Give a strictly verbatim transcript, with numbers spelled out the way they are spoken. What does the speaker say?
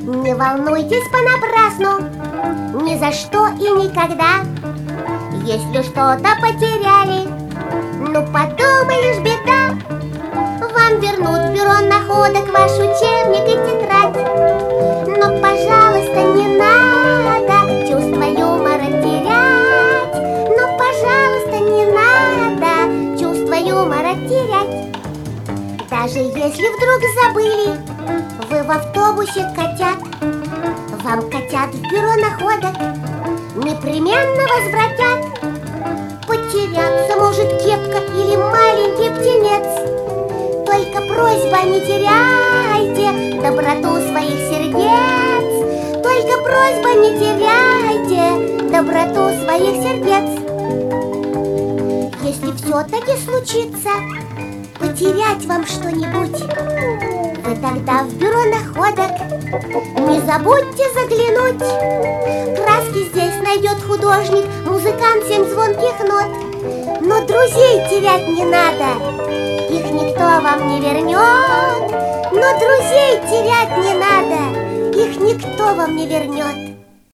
Не волнуйтесь понапрасну, ни за что и никогда. Если что-то потеряли, ну подумаешь, беда. Вам вернут в бюро находок ваш учебник и тетрадь. Но, пожалуйста, не надо чувство юмора терять. Но, пожалуйста, не надо чувство юмора терять. Даже если вдруг забыли вы в автобусе котят, вам котят в бюро находок непременно возвратят. Потеряться может кепка или маленький птенец. Только просьба, не теряйте доброту своих сердец. Только просьба, не теряйте доброту своих сердец. Если все-таки случится потерять вам что-нибудь, вы тогда в бюро находок не забудьте заглянуть. Краски здесь найдет художник, музыкант семь звонких нот. Но друзей терять не надо, их никто вам не вернет. Но друзей терять не надо, их никто вам не вернет.